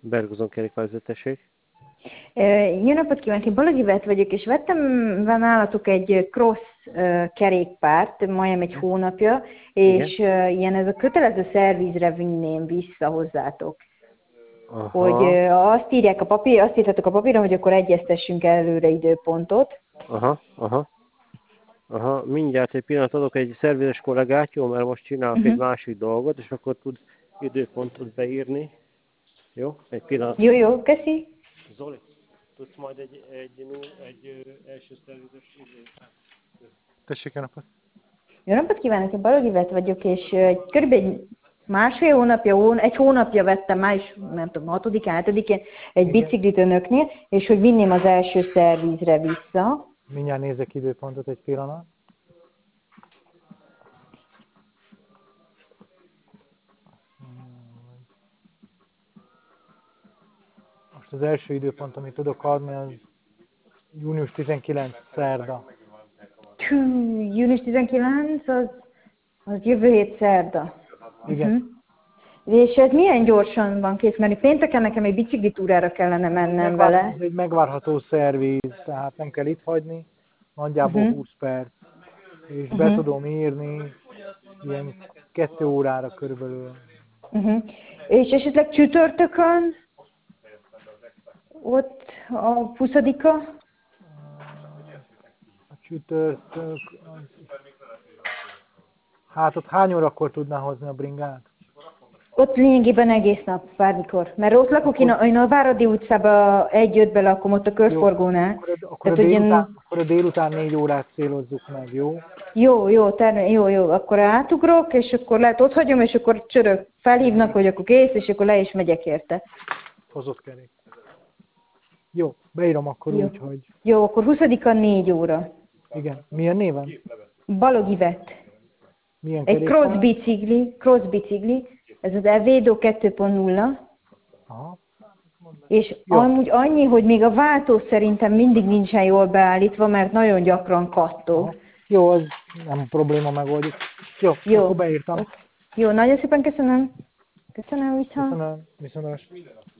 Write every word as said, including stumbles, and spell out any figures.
Bergozon kerékpárvezetőség. Jó napot kívánok, én Balogh Ivett vagyok, és vettem nálatok egy cross kerékpárt, majdnem egy hónapja, és Igen. ilyen ez a kötelező szervízre vinném vissza hozzátok. Aha. Hogy azt írják a papír, azt írtatok a papíron, hogy akkor egyeztessünk előre időpontot. Aha, aha. Aha, mindjárt egy pillanat adok egy szervizes kollégát, jó, mert most csinálok uh-huh. egy másik dolgot, és akkor tud időpontot beírni. Jó? Egy pillanat. Jó, jó, köszi. Zoli, tudsz majd egy, egy, egy, egy első szervizes időt? Tessék, jó napot! Jó napot kívánok, én Balogh Ivett vagyok, és körülbelül másfél hónapja, egy hónapja vettem, május, nem tudom, hatodikán, hetedikén egy Igen. biciklit önöknél, és hogy vinném az első szervizre vissza. Mindjárt nézek időpontot, egy pillanat. Most az első időpont, amit tudok adni, az június tizenkilencedike szerda. Hű, június tizenkilencedike, az, az jövő hét szerda. Igen. Uh-huh. És ez milyen gyorsan van kész? Mert pénteken nekem egy biciklitúrára kellene mennem Megvár, vele. Ez egy megvárható szerviz, tehát nem kell itt hagyni, nagyjából uh-huh. húsz perc. És uh-huh. be tudom írni ilyen kettő órára körülbelül. Uh-huh. És esetleg csütörtökön? Ott a huszadika? A csütörtök... Hát ott hány órakor tudná hozni a bringát? Ott lényegében egész nap, bármikor. Mert ott lakok, én a, én a Váradi utcában egy-ötbe lakom, ott a körforgónál. Jó, akkor, a, akkor, Tehát, a délután, én... akkor a délután négy órát célozzuk meg, jó? Jó, jó, termé, jó, jó. Akkor átugrok, és akkor lehet ott hagyom, és akkor csörök, felhívnak, hogy akkor kész, és akkor le is megyek érte. Hozott kerék. Jó, beírom akkor jó. Úgy, hogy... Jó, akkor huszadika négy óra. Igen. Milyen néven? Balogh Ivett. Milyen Egy cross bicikli, cross bicikli, ez az Evedo kettő pont nulla. Aha. És jó. Amúgy annyi, hogy még a váltó szerintem mindig nincsen jól beállítva, mert nagyon gyakran kattog. Aha. Jó, az nem probléma, megoldjuk. Jó, jó. Akkor beírtam. Jó, nagyon szépen köszönöm. Köszönöm, viszont. Köszönöm, viszont.